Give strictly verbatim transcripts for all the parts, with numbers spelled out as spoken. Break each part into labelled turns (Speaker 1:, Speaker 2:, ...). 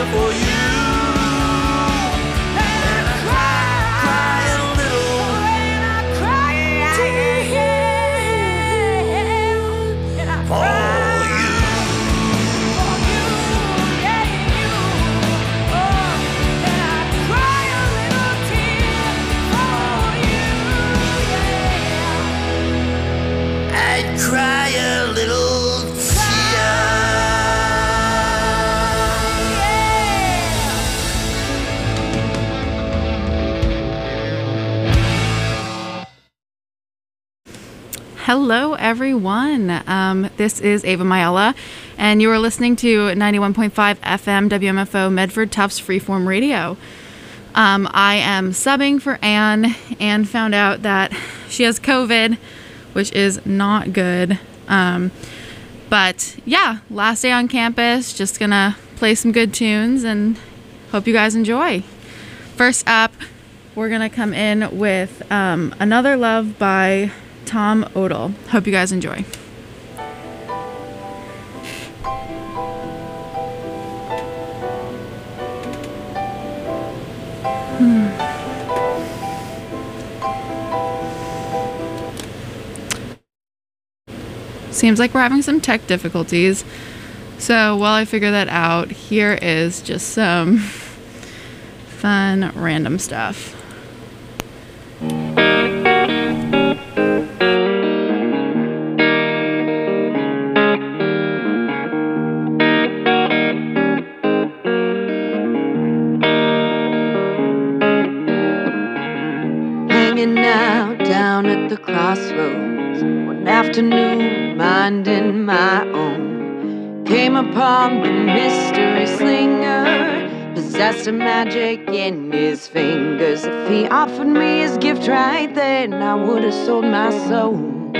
Speaker 1: tear for you. And I cry, cry a little tear for you. I'd cry a little tear.
Speaker 2: Hello, everyone. Um, this is Ava Mayella, and you are listening to ninety-one point five F M W M F O Medford Tufts Freeform Radio. Um, I am subbing for Anne. Anne found out that she has COVID, which is not good. Um, but yeah, last day on campus, just gonna play some good tunes and hope you guys enjoy. First up, we're gonna come in with um, Another Love by Tom Odell. Hope you guys enjoy. Hmm. Seems like we're having some tech difficulties. So while I figure that out, here is just some fun random stuff.
Speaker 3: Hanging out down at the crossroads one afternoon, minding my own, came upon the mystery slinger, possessed a magic in his fingers. If he offered me his gift right then, I would have sold my soul.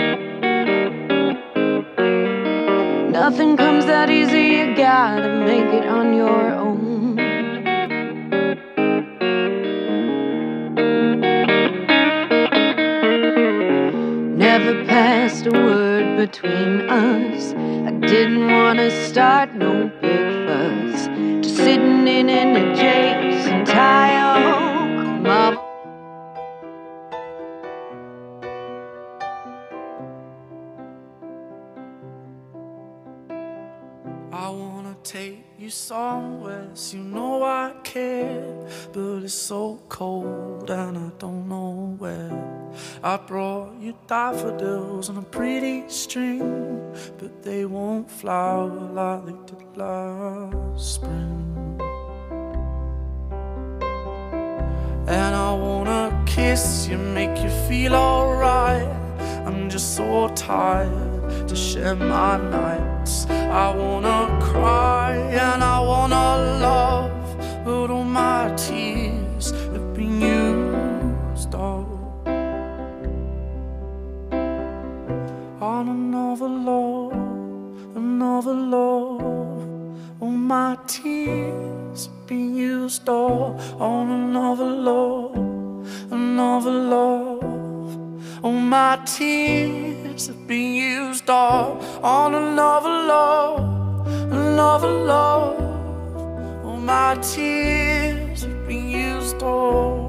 Speaker 3: Nothing comes that easy, you gotta make it on your own. Never passed a word between us. I didn't want to start no big fuss. Just sitting in an adjacent tile. My
Speaker 1: I wanna take you somewhere, so you know I care, but it's so cold and I don't know where. I brought you daffodils on a pretty string, but they won't flower like they did last spring. And I wanna kiss you, make you feel alright. I'm just so tired to share my nights. I wanna cry and I wanna love, but all my tears have been used up on another love, another love. All my tears have been used up on another love, another love. All my tears have been used up on another love, another love. All my tears have been used up.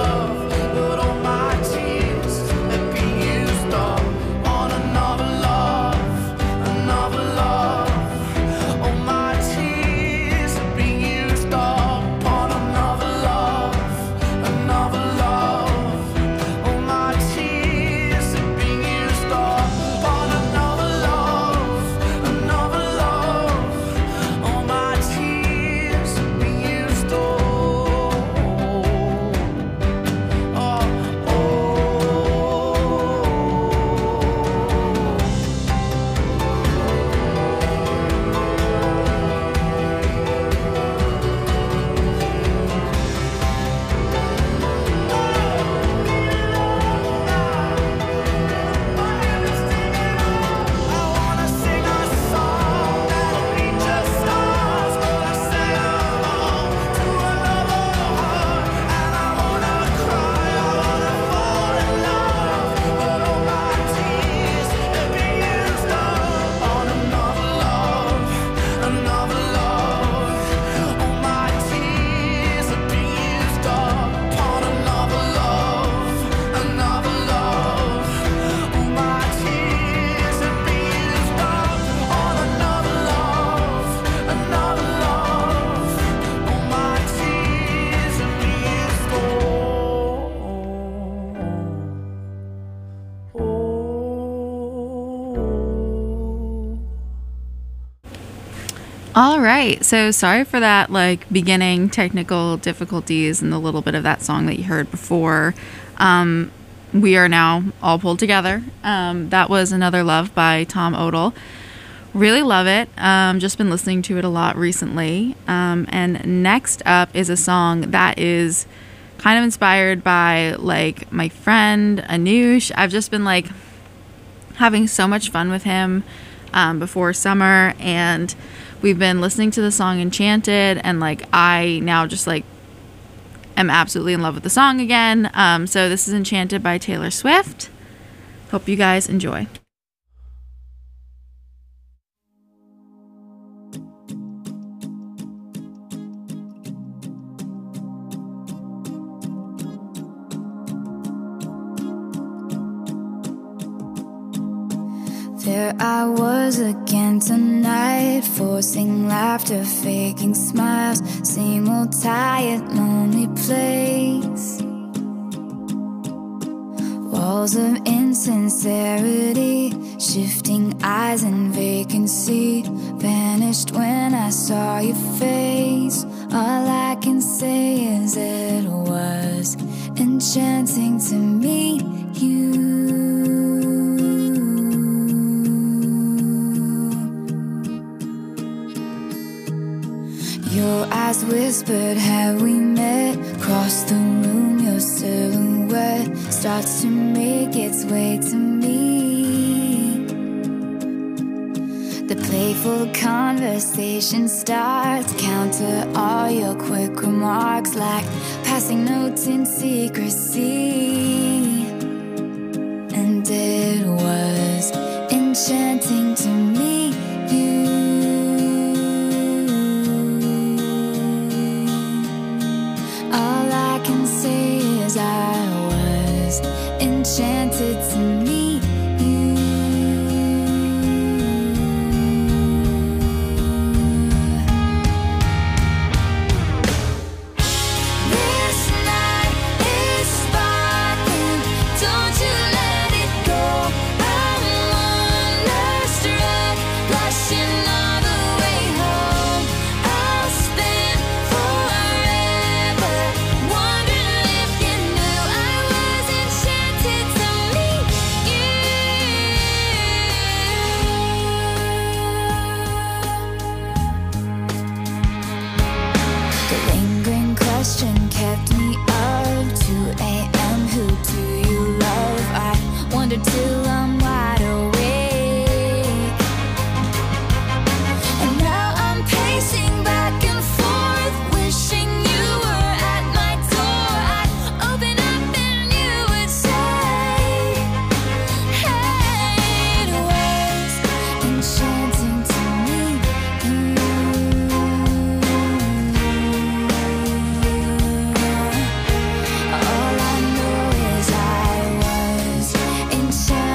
Speaker 4: Love
Speaker 2: All right. So sorry for that, like, beginning technical difficulties and the little bit of that song that you heard before. Um, we are now all pulled together. Um, that was Another Love by Tom Odell. Really love it. Um, just been listening to it a lot recently. Um, and next up is a song that is kind of inspired by, like, my friend Anush. I've just been, like, having so much fun with him um, before summer, and we've been listening to the song Enchanted, and, like, I now just, like, am absolutely in love with the song again. Um, so this is Enchanted by Taylor Swift. Hope you guys enjoy.
Speaker 4: There I was again tonight, forcing laughter, faking smiles. Same old tired, lonely place. Walls of insincerity, shifting eyes and vacancy. Vanished when I saw your face. All I can say is it was enchanting to meet you. Your eyes whispered, have we met? Across the room, your silhouette starts to make its way to me. The playful conversation starts, counter all your quick remarks like passing notes in secrecy. And it was enchanting to meet you. Enchanted to meet you. This night is sparkling, don't you let it go. I'm wonderstruck, blushing all the way home. I'll spend forever wondering if you knew I was enchanted to meet you. The lingering question kept me up. two a.m. Who do you love? I wonder till I'm wide awake. And now I'm pacing back and forth, wishing you were at my door. I'd open up and you would say, hey, it was enchanting to meet you. All I know is I was enchanted.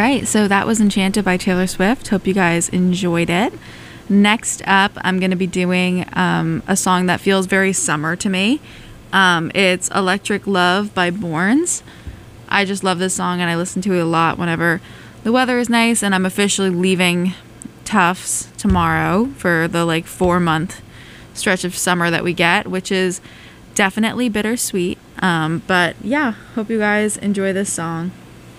Speaker 2: right, so that was Enchanted by Taylor Swift. Hope you guys enjoyed it. Next up, I'm going to be doing um, a song that feels very summer to me. Um, it's Electric Love by Borns. I just love this song, and I listen to it a lot whenever the weather is nice, and I'm officially leaving Tufts tomorrow for the like four month stretch of summer that we get, which is definitely bittersweet. Um, but yeah, hope you guys enjoy this song.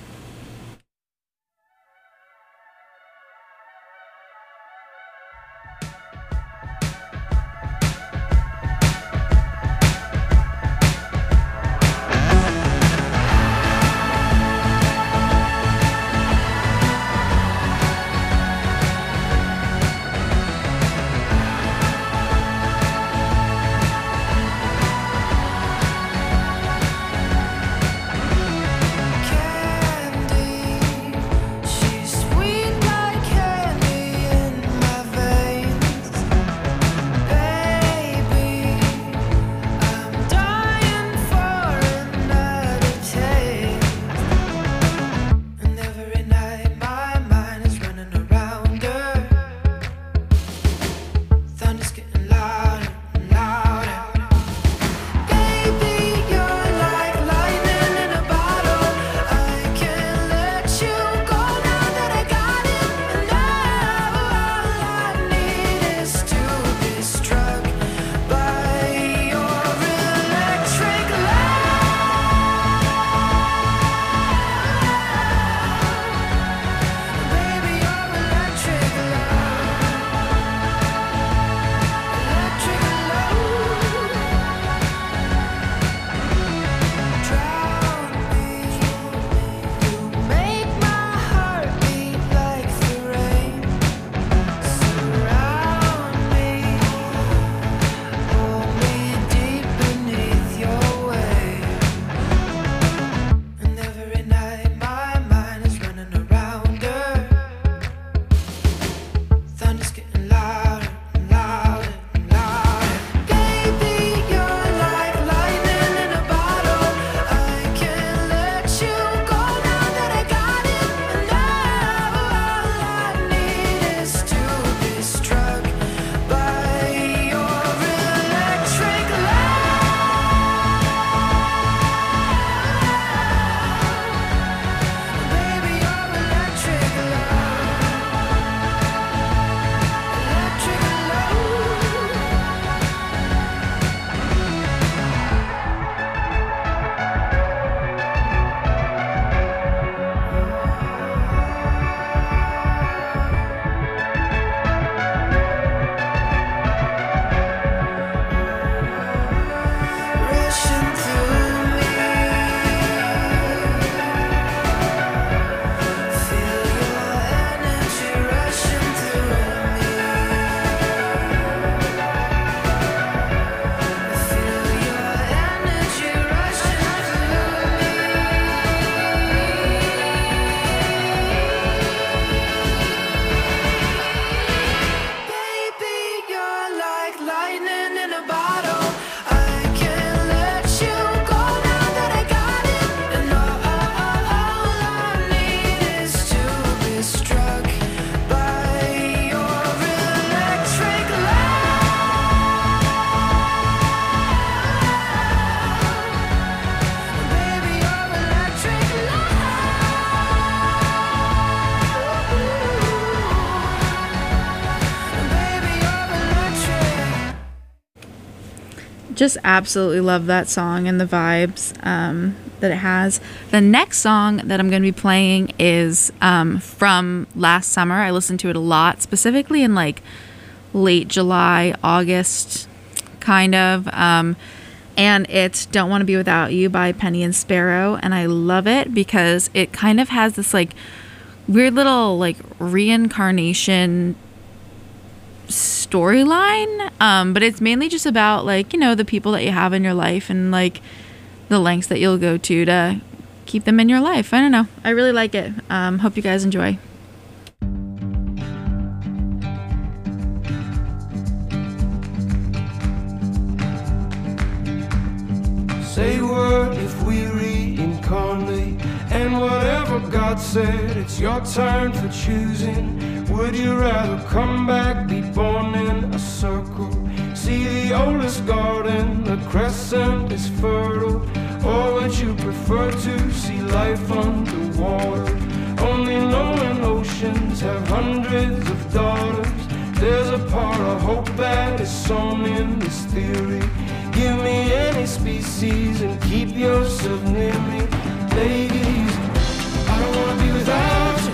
Speaker 2: Just absolutely love that song and the vibes um, that it has. The next song that I'm going to be playing is um, from last summer. I listened to it a lot, specifically in like late July, August, kind of. Um, and it's Don't Want to Be Without You by Penny and Sparrow. And I love it because it kind of has this like weird little like reincarnation storyline, um but it's mainly just about like, you know, the people that you have in your life and like the lengths that you'll go to to keep them in your life. I don't know, I really like it. Um hope you guys enjoy.
Speaker 5: Say what if we reincarnate, and whatever God said it's your turn for choosing. Would you rather come back, be born in a circle, see the oldest garden, the crescent is fertile? Or would you prefer to see life underwater, only knowing oceans have hundreds of daughters? There's a part of hope that is sown in this theory. Give me any species and keep yourself near me. Take it easy, I don't wanna be without you.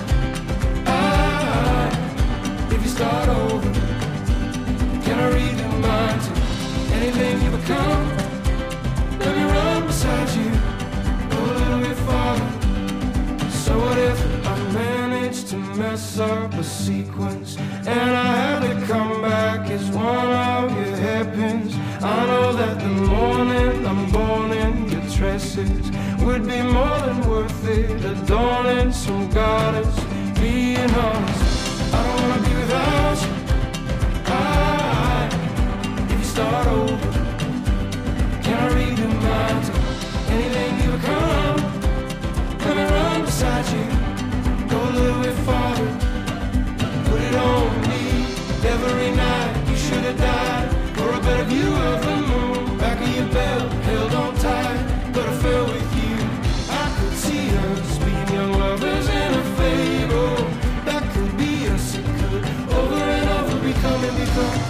Speaker 5: I, if you start over, can I read your mind to anything you become? Let me run beside you, go a little bit farther. So what if I manage to mess up a sequence and I have to come back as one of your hairpins? I know that the morning I'm born in your tresses would be more than worth it, adorning some goddess. Being honest, I don't wanna be without you. I, if you start over, can I read your mind to anything you become? Let me run beside you, go a little bit farther. Put it on me every night. You should have died for a better view of the moon. Back of your belt, held on tight, but I fell with you. I could see us being young lovers in a fable. That could be us, it could over and over become and become.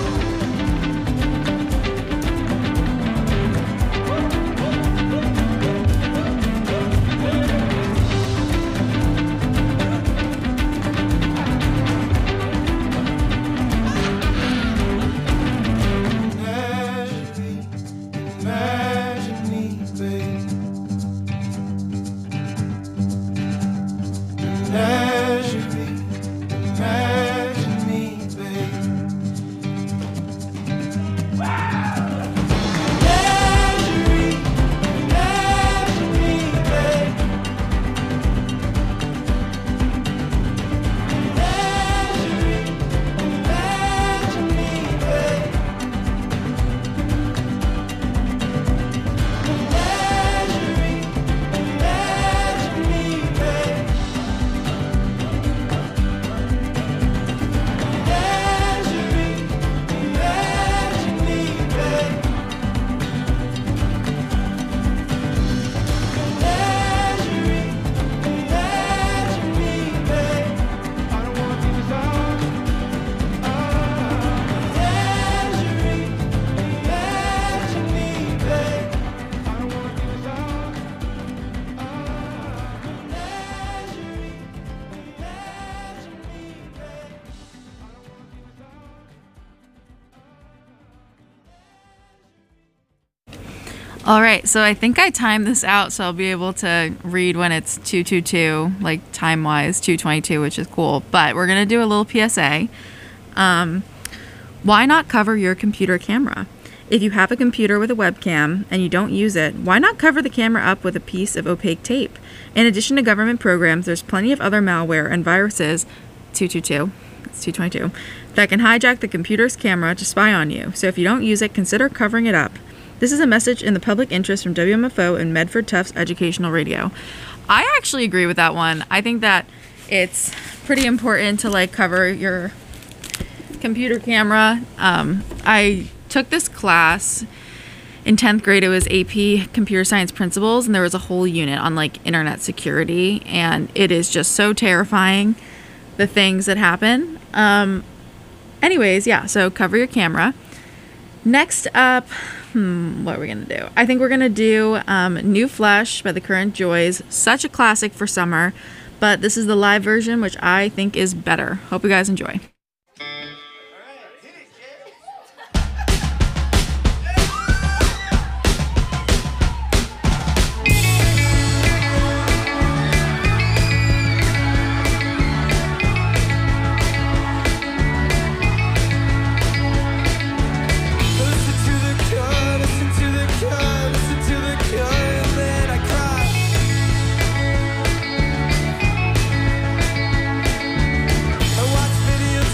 Speaker 2: All right, so I think I timed this out so I'll be able to read when it's two twenty-two, like time-wise, two twenty-two, which is cool. But we're going to do a little P S A. Um, why not cover your computer camera? If you have a computer with a webcam and you don't use it, why not cover the camera up with a piece of opaque tape? In addition to government programs, there's plenty of other malware and viruses, two twenty-two, it's two twenty-two, that can hijack the computer's camera to spy on you. So if you don't use it, consider covering it up. This is a message in the public interest from W M F O and Medford Tufts Educational Radio. I actually agree with that one. I think that it's pretty important to like cover your computer camera. Um, I took this class in tenth grade. It was A P Computer Science Principles, and there was a whole unit on like internet security, and it is just so terrifying, the things that happen. Um, anyways, yeah, so cover your camera. Next up, hmm, what are we going to do? I think we're going to do um, New Flesh by the Current Joys. Such a classic for summer, but this is the live version, which I think is better. Hope you guys enjoy.
Speaker 5: Videos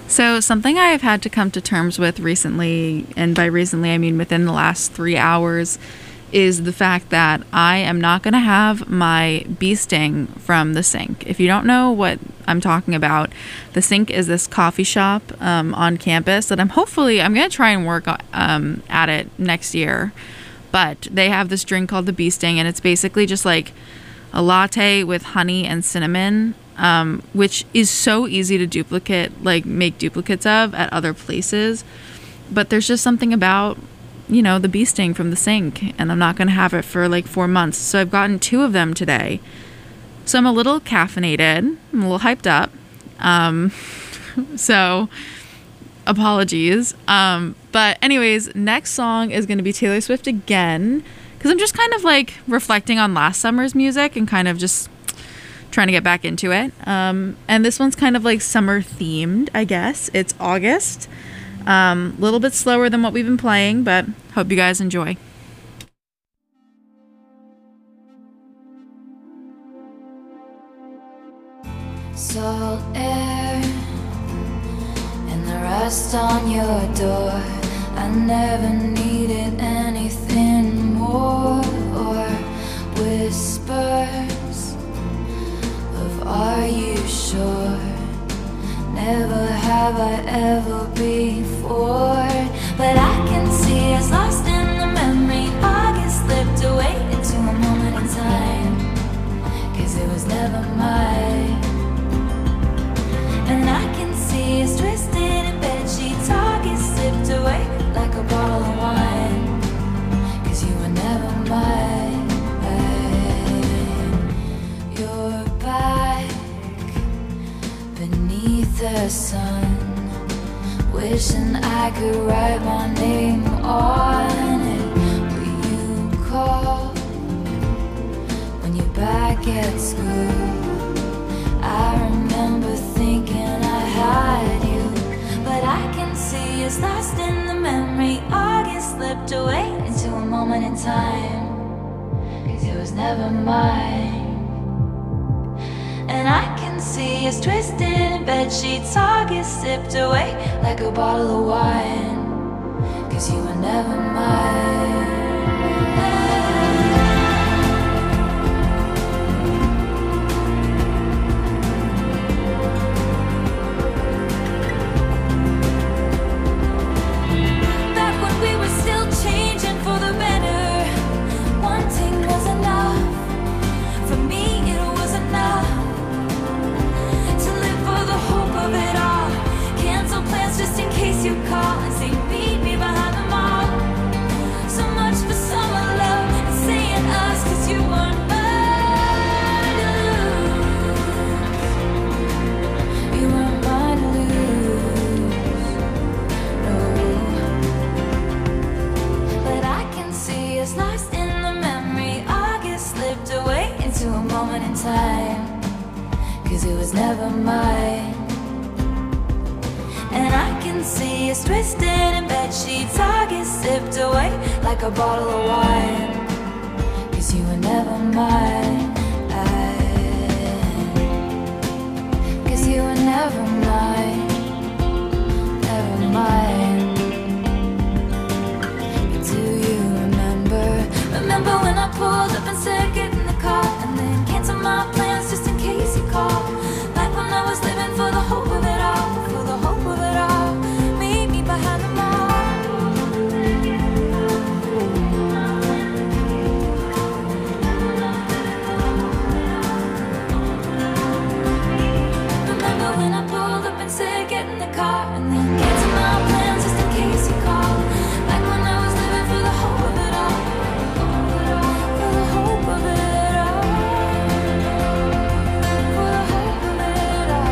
Speaker 2: So something I have had to come to terms with recently, and by recently I mean within the last three hours, is the fact that I am not going to have my bee sting from The Sink. If you don't know what I'm talking about, The Sink is this coffee shop um, on campus that I'm hopefully, I'm going to try and work um, at it next year. But they have this drink called the bee sting, and it's basically just like a latte with honey and cinnamon, um, which is so easy to duplicate, like make duplicates of at other places. But there's just something about, you know, the bee sting from The Sink, and I'm not going to have it for like four months. So I've gotten two of them today. So I'm a little caffeinated. I'm a little hyped up. Um, so apologies. Um, but anyways, next song is going to be Taylor Swift again, because I'm just kind of like reflecting on last summer's music and kind of just trying to get back into it. Um, and this one's kind of like summer themed, I guess. It's August. A um, little bit slower than what we've been playing, but hope you guys enjoy.
Speaker 4: Salt air and the rust on your door. I never needed anything more, or whispers of "Are you sure?" Never have I ever before, but I can see us lost in the memory. August slipped away into a moment in time, 'cause it was never mine. And I can see us twisted in bedsheets. August slipped away like a bottle of wine, 'cause you were never mine. You're back beneath the sun, wishing I could write my name on it. Will you call when you're back at school? I remember thinking I had you, but I can see us lost in the memory. August slipped away into a moment in time, 'cause it was never mine. And I can see us twisted in bedsheets. August sipped away like a bottle of wine, 'cause you were never mine. Back when we were still changing for the better, wanting was enough. For me it was enough to live for the hope of it all. Cancel plans just in case you call and say meet me behind the mall. So much for summer love and saying us, 'cause you weren't mine to lose. You weren't mine to lose, no. But I can see us lost in the memory. August slipped away into a moment in time, 'cause it was never mine. And I can see us twisted in bedsheets. August sipped away like a bottle of wine, 'cause you were never mine. I, 'cause you were never mine, never mine. But do you remember, remember when I pulled up and said get in the car, and then canceled my plans just in case you called? Back when I was living for the hope of it all, for the hope of it all. Meet me behind the mall. Remember when I pulled up and said get in the car, and then canceled my plans just in case you called? Back when I was living for the hope of it all, for the hope of it all, for the hope of it all.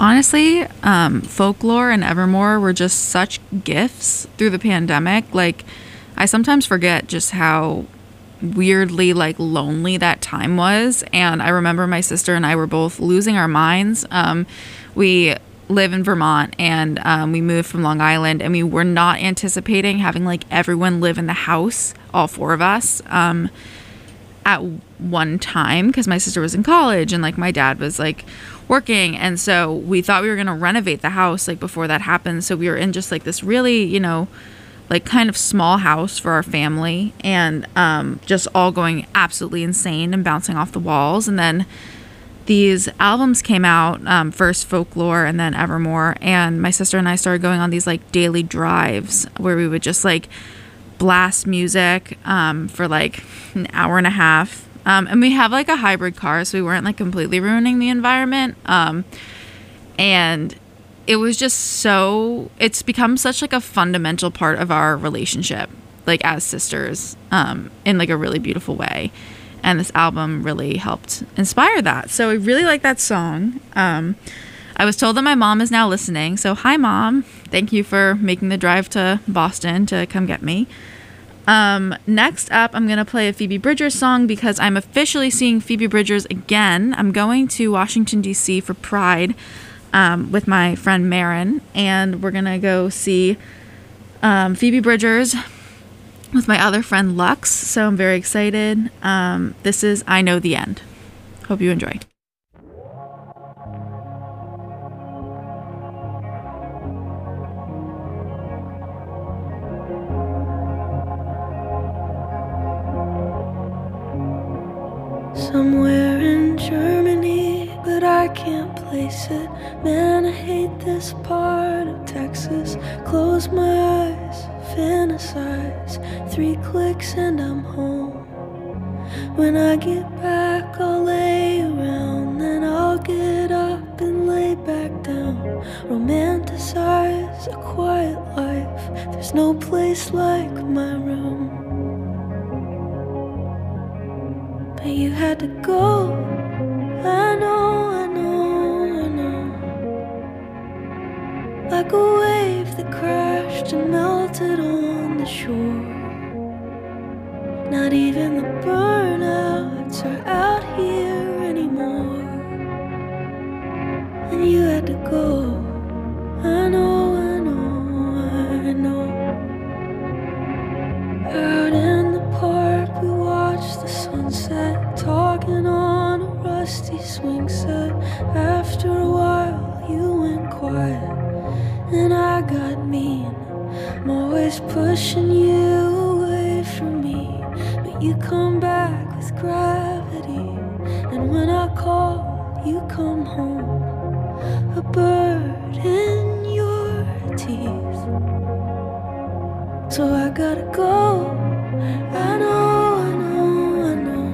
Speaker 2: Honestly, um, Folklore and Evermore were just such gifts through the pandemic. Like, I sometimes forget just how weirdly, like, lonely that time was. And I remember my sister and I were both losing our minds. Um, we live in Vermont, and um, we moved from Long Island, and we were not anticipating having, like, everyone live in the house, all four of us, um, at one time, because my sister was in college, and, like, my dad was, like, working. And so we thought we were going to renovate the house, like, before that happened. So we were in just, like, this really, you know, like, kind of small house for our family, and um, just all going absolutely insane and bouncing off the walls. And then these albums came out, um, first Folklore and then Evermore, and my sister and I started going on these, like, daily drives where we would just, like, blast music um, for, like, an hour and a half. Um, and we have, like, a hybrid car, so we weren't, like, completely ruining the environment. Um, and it was just so, it's become such, like, a fundamental part of our relationship, like, as sisters, um, in, like, a really beautiful way. And this album really helped inspire that. So I really like that song. Um, I was told that my mom is now listening. So hi, Mom. Thank you for making the drive to Boston to come get me. Um, next up, I'm going to play a Phoebe Bridgers song because I'm officially seeing Phoebe Bridgers again. I'm going to Washington, D C for Pride um, with my friend Marin. And we're going to go see um, Phoebe Bridgers with my other friend Lux. So I'm very excited. Um, this is I Know the End. Hope you enjoy.
Speaker 1: Somewhere in Germany, but I can't place it. Man, I hate this part of Texas. Close my eyes, fantasize. Three clicks and I'm home. When I get back, I'll lay around. Then I'll get up and lay back down. Romanticize a quiet life. There's no place like my room. But you had to go. I know, I know, I know. Like a wave that crashed and melted on the shore. Not even the burnouts are out here anymore. And you had to go. I know, I know, I know. Out in the park we watched the sunset, talking on a rusty swing set. After a while you went quiet and I got mean. I'm always pushing you away from me, but you come back with gravity. And when I call, you come home, a bird in your teeth. So I gotta go. I know, I know, I know.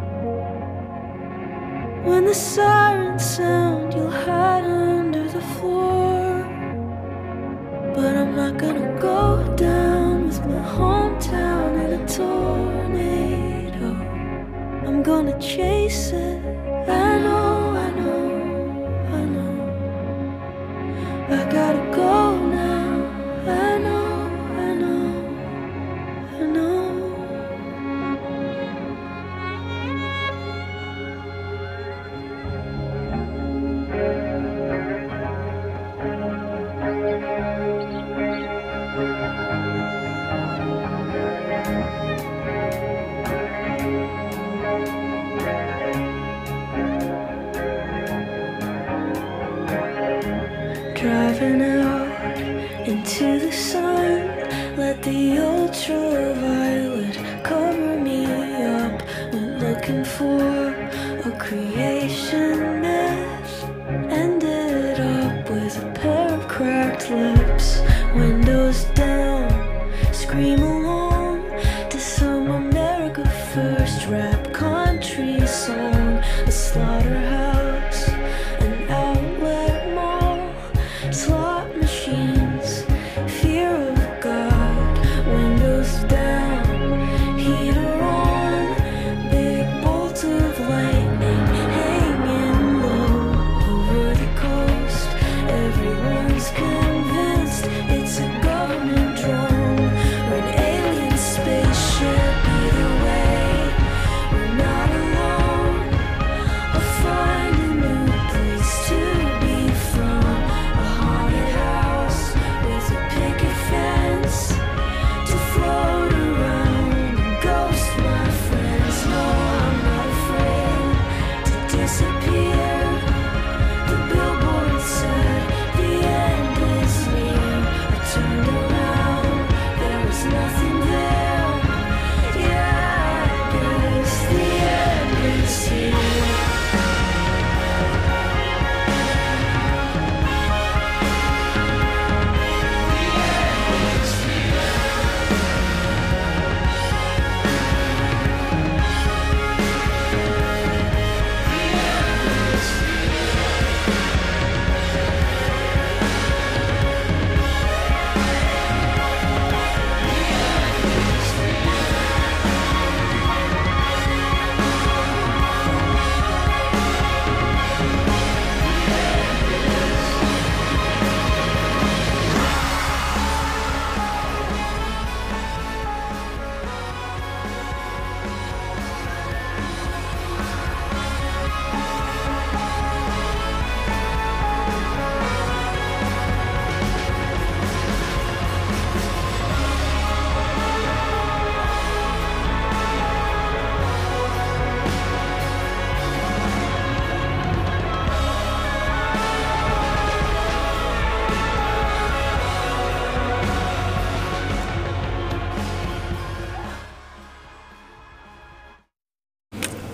Speaker 1: When the sirens sound, you'll hide under the floor. But I'm not gonna go down with my hometown in a tornado. I'm gonna chase it. I know, I know, I know. I gotta go now. I know. Driving out into the sun, let the ultraviolet cover me up. Went looking for a creation myth, ended up with a pair of cracked lips. Windows down, scream along to some America First rap country song. A slaughterhouse, an outlet mall, slot machines, fear of God. Windows down, heater on, big bolt of lightning hanging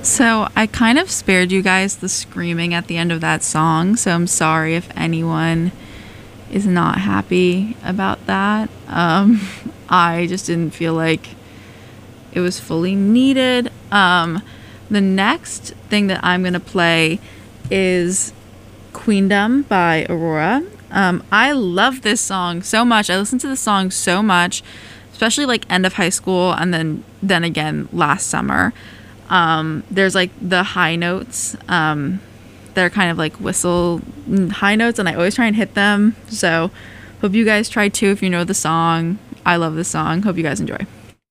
Speaker 2: So I kind of spared you guys the screaming at the end of that song, so I'm sorry if anyone is not happy about that. Um, I just didn't feel like it was fully needed. Um, the next thing that I'm going to play is Queendom by Aurora. Um, I love this song so much. I listened to the song so much, especially like end of high school and then then again last summer. Um, there's like the high notes. Um, they're kind of like whistle high notes, and I always try and hit them. So hope you guys try too if you know the song. I love this song. Hope you guys enjoy.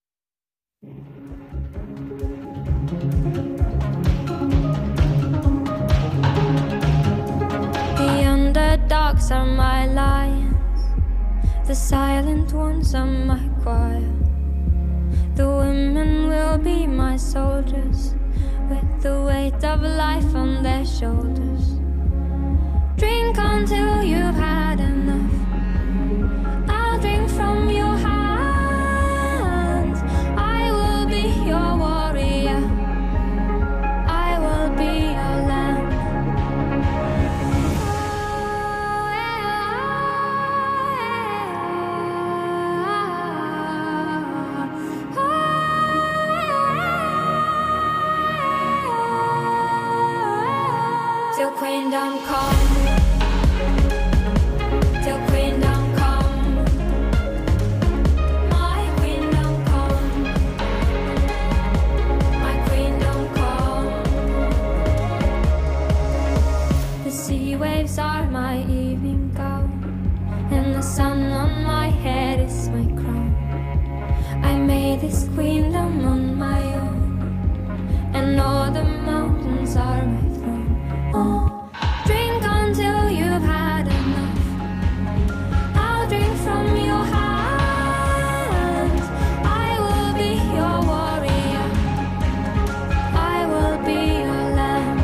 Speaker 6: The underdogs are my lions, the silent ones are my choir. The women will be my soldiers, with the weight of life on their shoulders. Drink until you've had enough. I'll drink from your hands. I will be your warrior. I will be your lamb. Till Queendom come, till Queendom come, my Queendom come, my Queendom come. The sea waves are my evening gown, and the sun on my head is my crown. I made this Queendom on my own, and all the mountains are my throne. Oh, drink until you've had enough. I'll drink from your hands. I will be your warrior. I will be your lamb.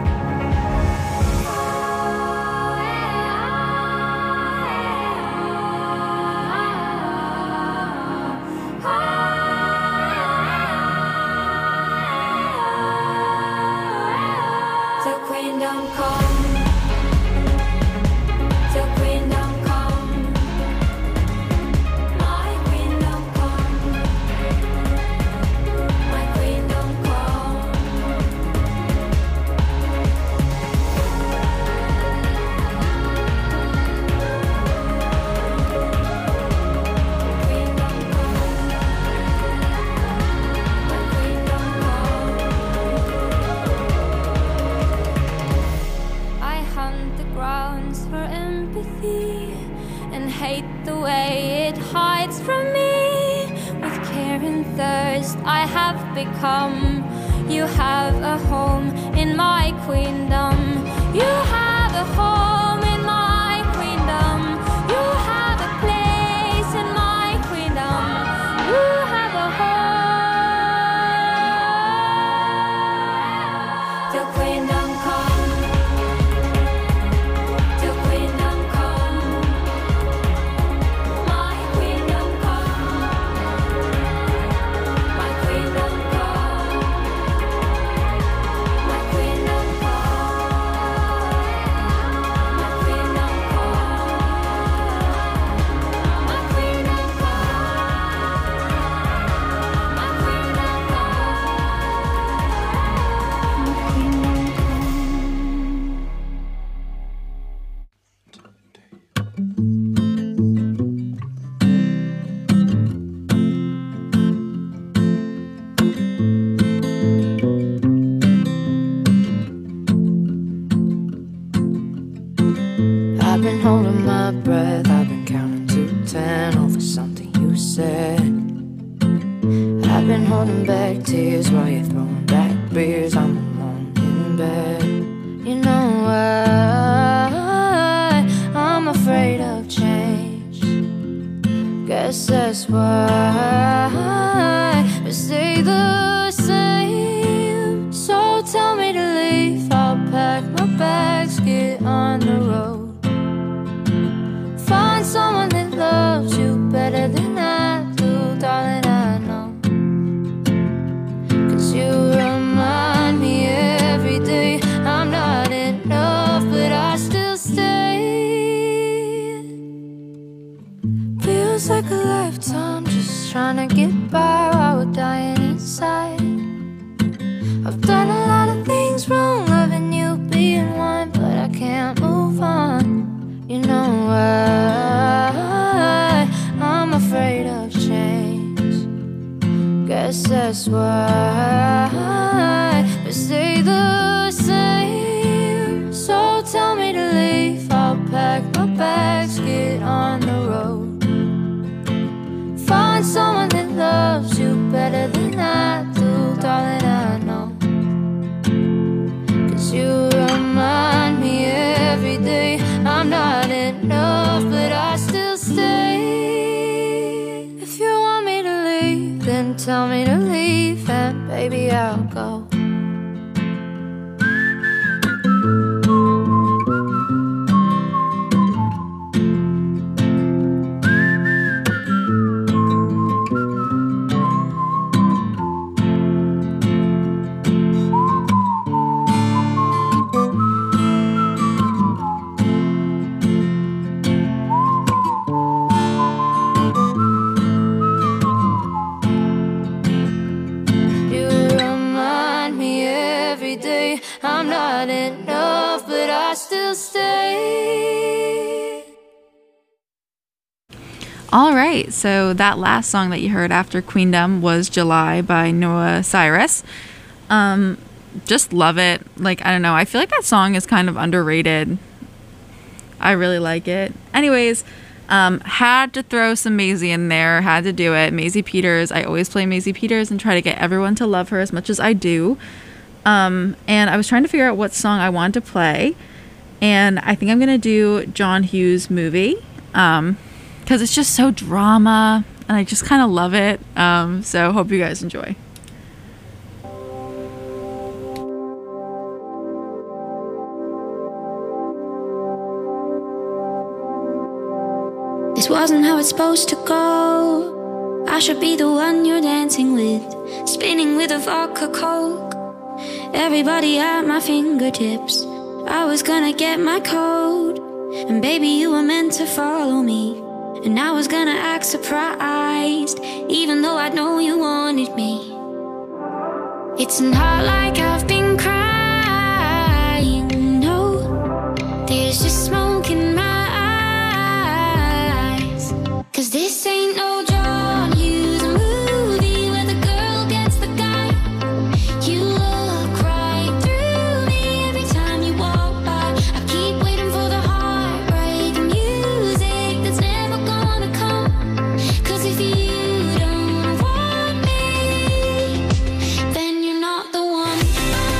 Speaker 6: Till Queendom come, till Queendom come, my Queendom come, my Queendom come. Queendom come, my Queendom come. I hunt the grounds for empathy and hate the way it hides from me. With care and thirst I have become. You have a home in my Queendom. You have a home in my Queendom. You have a place in my Queendom. You have a home. Till Queendom come, till Queendom come, my Queendom come, my Queendom come, my Queendom come, my Queendom come, my Queendom
Speaker 3: I've been holding my breath, I've been counting to ten over something you said. I've been holding back tears while you're throwing back beers. I'm alone in bed. You know why I'm afraid of change. Guess that's why we stay the same. So tell me to leave, I'll pack my bags, get on the road. Find someone that loves you better than I do, darling, I know. 'Cause you remind me
Speaker 4: ask why, but stay the same. So tell me to leave, I'll pack my bags, get on the road. Find someone that loves you better than I do, darling, I know. Cause you remind me every day I'm not enough, but I still stay. If you want me to leave, then tell me to leave, and baby, I'll go. I'm not enough, but I still stay.
Speaker 2: All right, so that last song that you heard after Queendom was July by Noah Cyrus. Um, just love it. Like, I don't know, I feel like that song is kind of underrated. I really like it. Anyways, um, had to throw some Maisie in there, had to do it. Maisie Peters, I always play Maisie Peters and try to get everyone to love her as much as I do. Um, and I was trying to figure out what song I wanted to play, and I think I'm going to do John Hughes Movie, um, because it's just so drama, and I just kind of love it, um, so hope you guys enjoy.
Speaker 7: This wasn't how it's supposed to go. I should be the one you're dancing with, spinning with a vodka coke. Everybody at my fingertips. I was gonna get my code, and baby, you were meant to follow me. And I was gonna act surprised, even though I know you wanted me. It's not like I've been crying, no. There's just smoke in my eyes. Cause this ain't no John Hughes movie where the girl gets the guy. You look right through me every time you walk by. I keep waiting for the heartbreak music that's never gonna come. Cause if you don't want me, then you're not the one.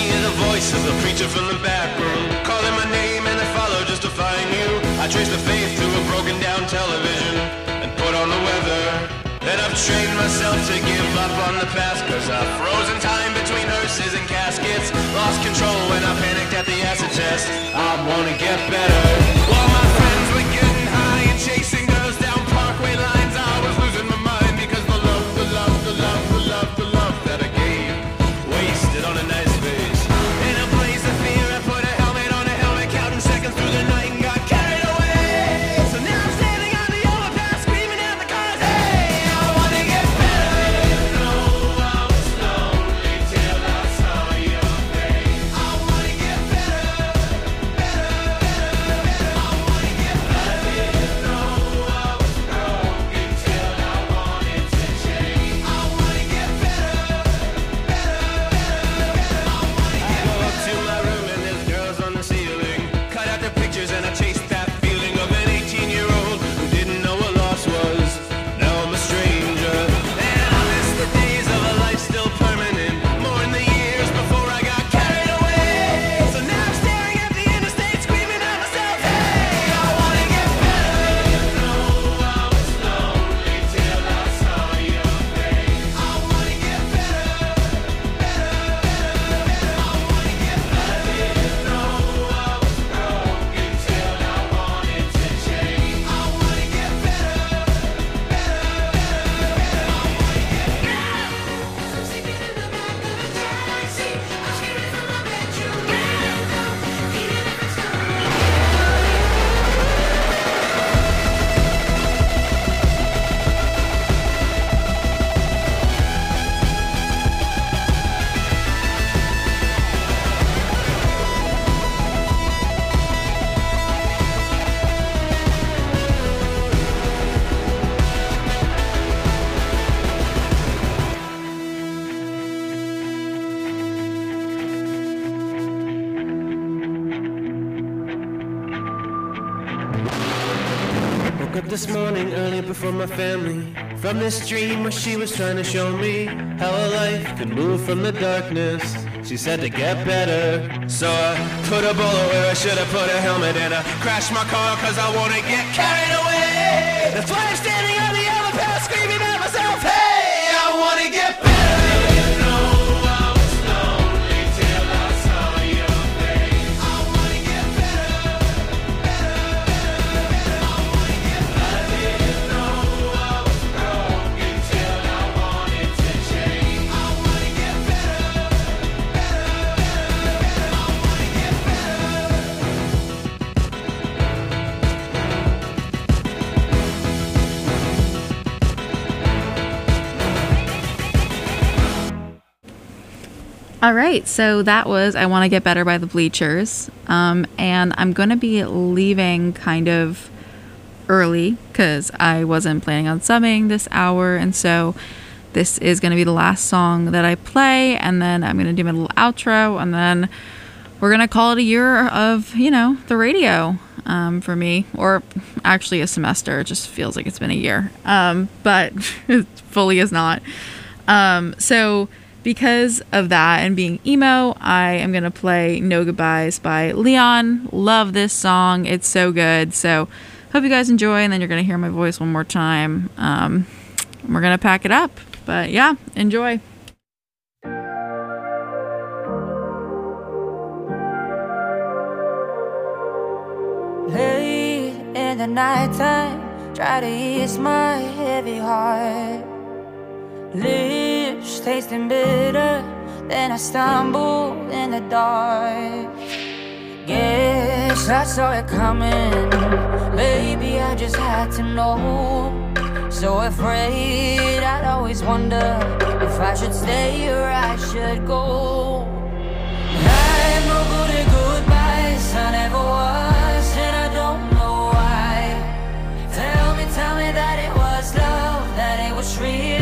Speaker 8: hear the voice of the preacher from the back room, calling my name and I follow just to find you. I trace the faith through a broken down television and put on the weather. Then I've trained myself to give up on the past, cause I've frozen time between hearses and caskets. Lost control when I panicked at the acid test. I wanna get better. While my friends were getting high and chasing girls down parkway lines, I was losing my mind because the love, the love, the love, the love, the love that I gave wasted on a nice face. In a blaze of fear, I put a helmet on a helmet, counting seconds through the night and got carried away. So now I'm standing on the overpass, screaming at the cars, hey, I wanna get better. You know I was lonely till I saw your face. I wanna get better, better, better, better. I wanna get better. You know I was broken till I wanted to change. I wanna get better, better, better, better. I wanna get better. I go up to my room and there's girls on the ceiling. Cut out their pictures and I chase that feeling of an eighteen-year-old who didn't know what loss was. Now I'm a stranger. And I miss the days of a life still permanent, more in the years before I got carried away. So now I'm staring at the interstate, screaming at myself, hey, I wanna get better. You know I was lonely till I saw your face. I wanna get better, better, better, better. I wanna get better. You know I was broken till I wanted to change. I wanna get better, better, better, better. I wanna get better. I'm sleeping in the back of a taxi. I'm screaming from my bedroom window, feeling every Woke up this morning early before my family, from this dream where she was trying to show me how a life could move from the darkness. She said to get better, so I put a bullet where I should have put a helmet, and I crashed my car cause I wanna get carried away. That's why I'm standing on the overpass screaming at myself, hey, I wanna get better. You know I was lonely till I saw your face. I wanna get better, better, better, better. I wanna get better. You know I was broken till I wanted to change. I wanna get better, better, better, better. I wanna get
Speaker 2: All right, so that was I Want to Get Better by the Bleachers. Um, and I'm going to be leaving kind of early because I wasn't planning on subbing this hour. And so this is going to be the last song that I play. And then I'm going to do my little outro. And then we're going to call it a year of, you know, the radio um, for me. Or actually a semester. It just feels like it's been a year. Um, but it fully is not. Um, so... Because of that and being emo, I am going to play No Goodbyes by Leon. Love this song. It's so good. So hope you guys enjoy, and then you're going to hear my voice one more time. Um, we're going to pack it up. But yeah, enjoy.
Speaker 9: Late in the nighttime, try to ease my heavy heart. Lips tasting bitter, then I stumble in the dark. Guess I saw it coming, maybe I just had to know. So afraid I'd always wonder if I should stay or I should go. I'm no good at goodbyes, I never was, and I don't know why. Tell me, tell me that it was love, that it was real.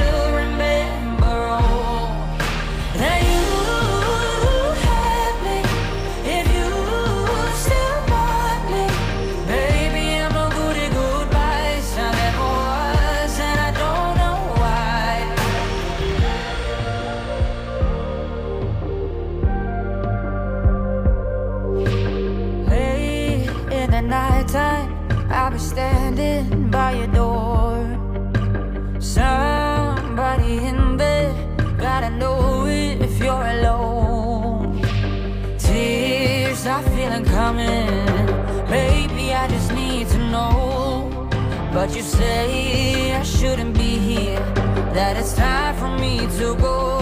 Speaker 9: at nighttime, I'll be standing by your door. Somebody in there, gotta know if you're alone. Tears I feeling coming, maybe I just need to know. But you say I shouldn't be here, that it's time for me to go.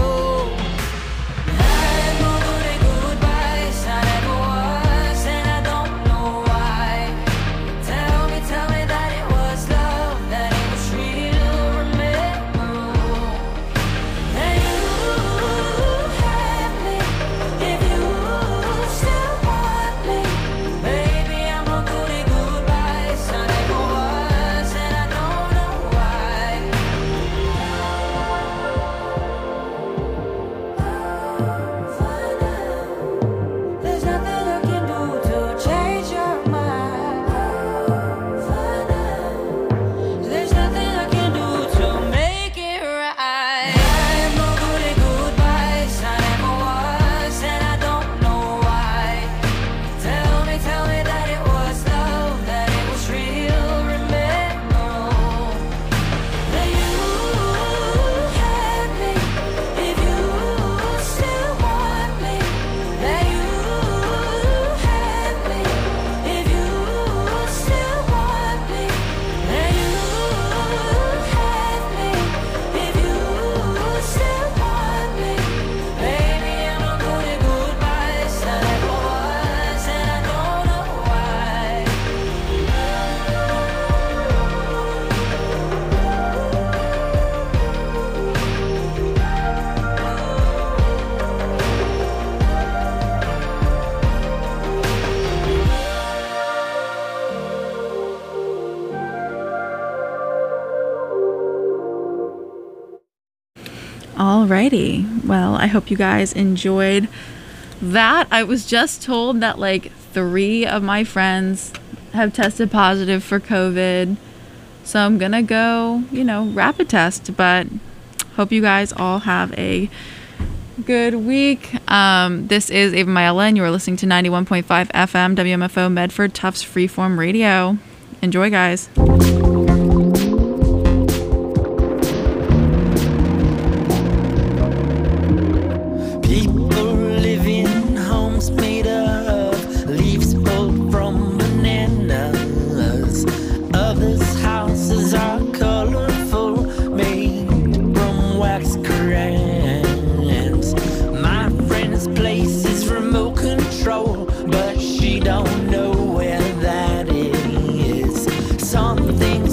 Speaker 2: Alrighty, well, I hope you guys enjoyed that. I was just told that like three of my friends have tested positive for COVID, so I'm gonna go, you know, rapid test. But hope you guys all have a good week. Um, this is Ava Myella, and you are listening to ninety-one point five F M W M F O Medford Tufts Freeform Radio. Enjoy, guys.
Speaker 10: But she don't know where that is. Some things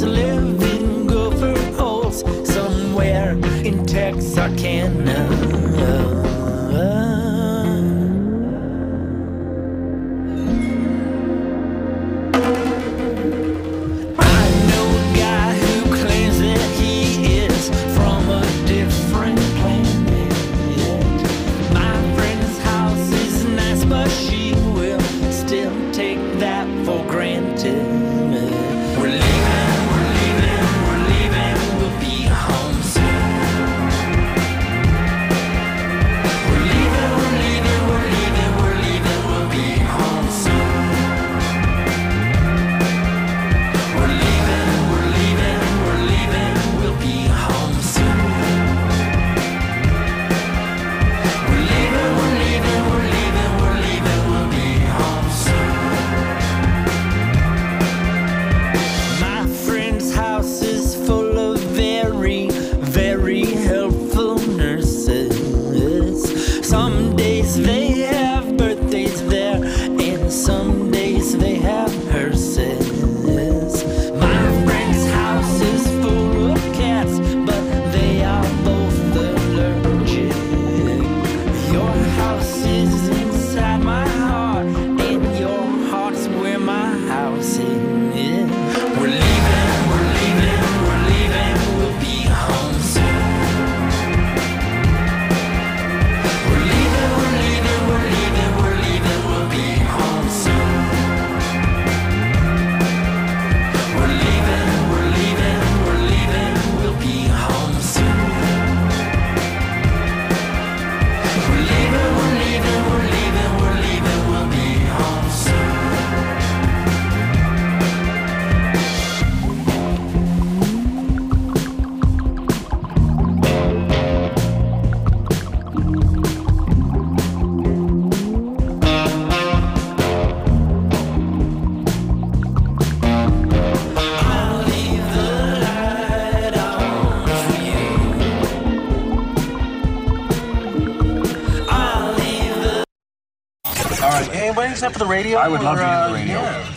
Speaker 10: All right. Anybody except for the radio?
Speaker 11: I would love
Speaker 10: or,
Speaker 11: to hear
Speaker 10: uh,
Speaker 11: the radio.
Speaker 10: Yeah.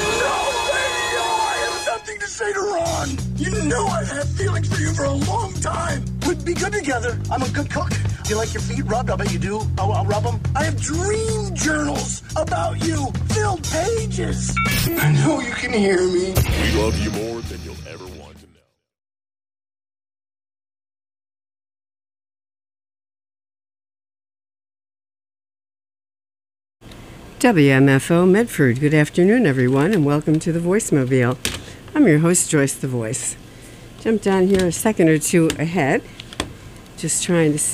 Speaker 12: I have something to say to Ron. You know I've had feelings for you for a long time. We'd be good together. I'm a good cook. Do you like your feet rubbed? I bet you do. I'll, I'll rub them. I have dream journals about you. Filled pages. I know you can hear me.
Speaker 13: We love you more than you'll ever want to know.
Speaker 14: W M F O Medford. Good afternoon, everyone, and welcome to the Voicemobile. I'm your host, Joyce the Voice. Jump down here a second or two ahead, just trying to see